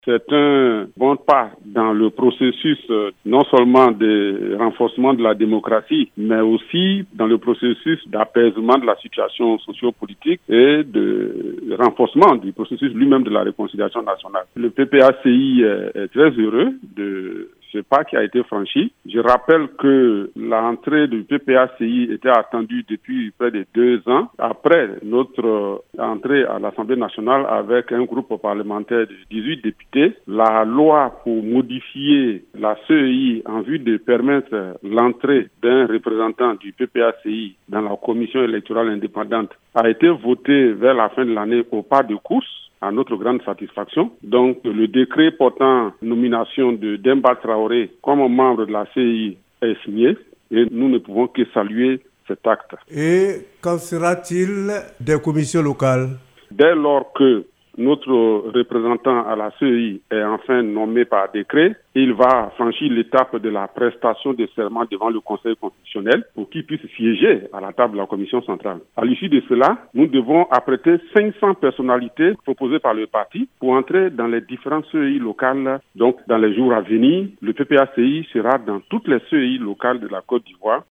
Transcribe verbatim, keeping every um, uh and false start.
C'est un bon pas dans le processus non seulement de renforcement de la démocratie, mais aussi dans le processus d'apaisement de la situation sociopolitique et de renforcement du processus lui-même de la réconciliation nationale. Le P P A C I est très heureux de ce pas qui a été franchi. Je rappelle que l'entrée du P P A C I était attendue depuis près de deux ans. Après notre entrée à l'Assemblée nationale avec un groupe parlementaire de dix-huit députés, la loi pour modifier la C E I en vue de permettre l'entrée d'un représentant du P P A C I dans la commission électorale indépendante a été votée vers la fin de l'année au pas de course, à notre grande satisfaction. Donc, le décret portant nomination de Demba Traoré comme membre de la C E I est signé et nous ne pouvons que saluer cet acte. Et qu'en sera-t-il des commissions locales? Dès lors que notre représentant à la C E I est enfin nommé par décret, il va franchir l'étape de la prestation de serment devant le Conseil constitutionnel pour qu'il puisse siéger à la table de la Commission centrale. À l'issue de cela, nous devons apprêter cinq cents personnalités proposées par le parti pour entrer dans les différentes C E I locales. Donc, dans les jours à venir, le P P A C I sera dans toutes les C E I locales de la Côte d'Ivoire.